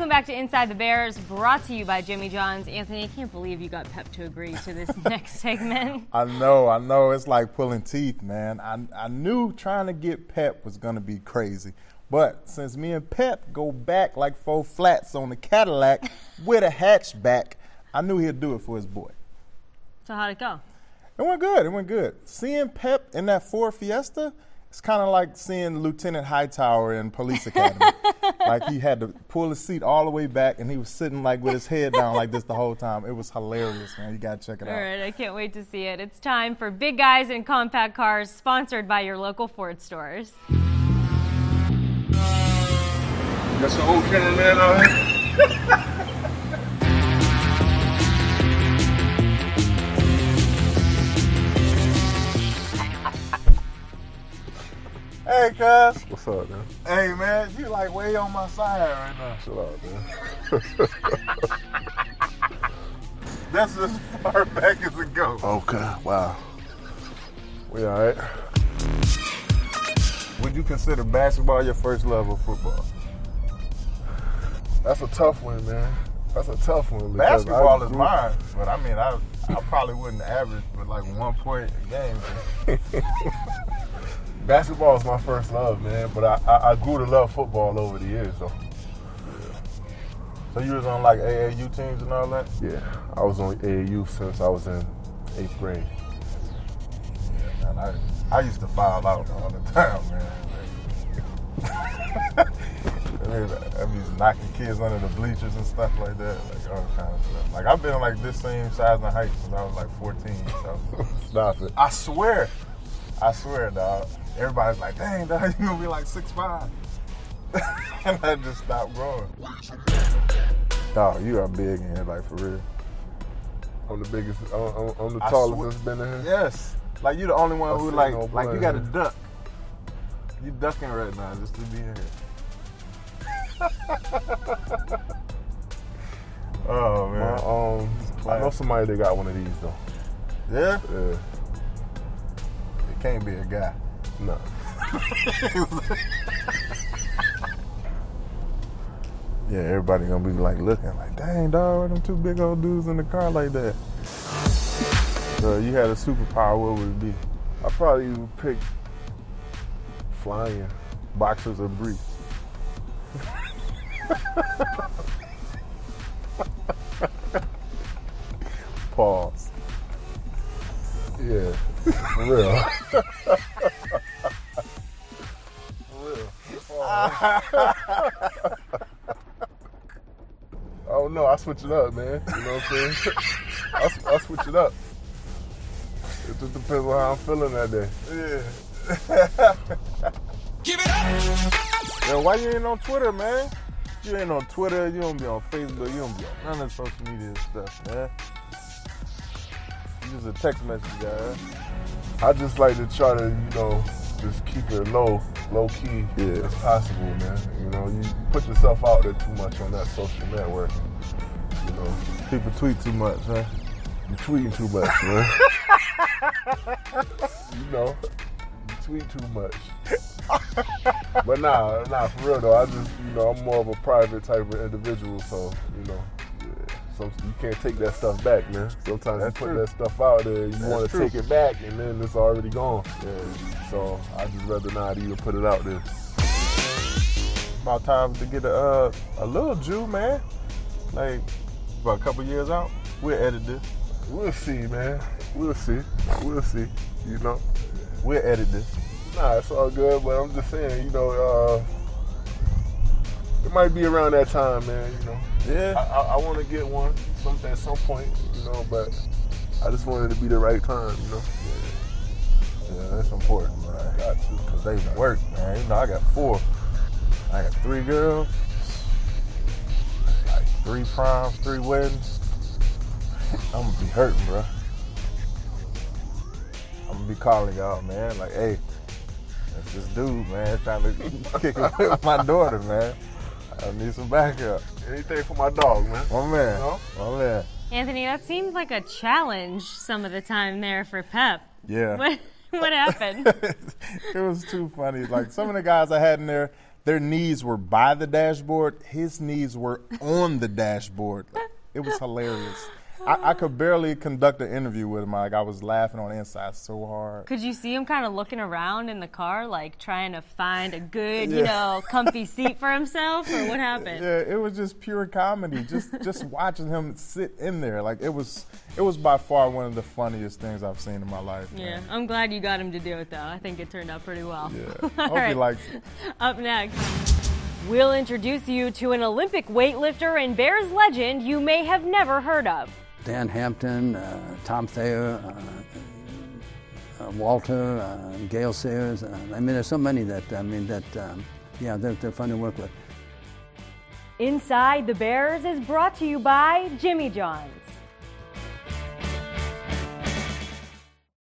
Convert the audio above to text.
Welcome back to Inside the Bears, brought to you by Jimmy John's. Anthony, I can't believe you got Pep to agree to this next segment. I know. It's like pulling teeth, man. I knew trying to get Pep was going to be crazy. But since me and Pep go back like 4 flats on the Cadillac with a hatchback, I knew he'd do it for his boy. So how'd it go? It went good. Seeing Pep in that Ford Fiesta, it's kind of like seeing Lieutenant Hightower in Police Academy. Like he had to pull his seat all the way back, and he was sitting like with his head down like this the whole time. It was hilarious, man. You got to check it out. All right, I can't wait to see it. It's time for Big Guys in Compact Cars, sponsored by your local Ford stores. That's an old cameraman out here. Hey, cuz. What's up, man? Hey, man, you like way on my side right now. Chill out, man. That's as far back as it goes. Okay, wow. We all right? Would you consider basketball your first love of football? That's a tough one, man. That's a tough one. Basketball is mine, but I mean, I probably wouldn't average but like 1 point a game. Basketball is my first love, man, but I grew to love football over the years, though. So you was on like AAU teams and all that? Yeah, I was on AAU since I was in 8th grade. Yeah, man, I used to foul out all the time, man. I be knocking kids under the bleachers and stuff like that, like all kind of stuff. Like I've been like this same size and height since I was like 14. So Stop it. I swear, dog. Everybody's like, dang, dog, you gonna be like 6'5". And I just stopped growing. Dog, you are big in here, like for real. I'm the biggest, I'm the tallest that's been in here. Yes. Like you the only one who like you got to here. duck. You ducking right now just to be in here. Oh man. I know somebody that got one of these though. Yeah? Yeah. It can't be a guy. No. Yeah, everybody gonna be like looking like, dang dog, why them 2 big old dudes in the car like that? So you had a superpower, what would it be? I probably would pick flying. Boxers or briefs? Pause. Yeah, for real. For real. Oh no, I switch it up, man. You know what I'm saying? I switch it up. It just depends on how I'm feeling that day. Yeah. Give it up! Yo, why you ain't on Twitter, man? You ain't on Twitter, you don't be on Facebook, you don't be on none of social media stuff, man. You just a text message guy, huh? I just like to try to, just keep it low key as possible, man. You know, you put yourself out there too much on that social network. You know, people tweet too much, huh? You tweeting too much, man. You tweet too much. But nah, for real though. I just, I'm more of a private type of individual, so, you can't take that stuff back, man. Sometimes you put that stuff out there, you want to take it back, and then it's already gone. Yeah. So I just rather not even put it out there. About time to get a little Jew, man. Like, about a couple years out, we'll edit this. We'll see, man. We'll see. We'll edit this. Nah, it's all good, but I'm just saying, it might be around that time, man, Yeah. I want to get one at some point, but I just want it to be the right time, Yeah, that's important, man. I got to, because they work, man. I got 4. I got 3 girls, like 3 proms, 3 weddings. I'm going to be hurting, bro. I'm going to be calling y'all, man, like, hey, that's this dude, man, trying to kick it with my daughter, man. I need some backup. Anything for my dog, man. My man. My man. Anthony, that seemed like a challenge some of the time there for Pep. Yeah. What happened? It was too funny. Like, some of the guys I had in there, their knees were by the dashboard. His knees were on the dashboard. It was hilarious. I could barely conduct an interview with him. Like, I was laughing on the inside so hard. Could you see him kind of looking around in the car, like trying to find a good, you know, comfy seat for himself, or what happened? Yeah, it was just pure comedy. Just watching him sit in there, like it was by far one of the funniest things I've seen in my life. Yeah, man. I'm glad you got him to do it, though. I think it turned out pretty well. Yeah, All hope right. he likes it. Up next, we'll introduce you to an Olympic weightlifter and Bears legend you may have never heard of. Dan Hampton, Tom Thayer, Walter, Gail Sayers. I mean, there's so many that, yeah, they're fun to work with. Inside the Bears is brought to you by Jimmy John's.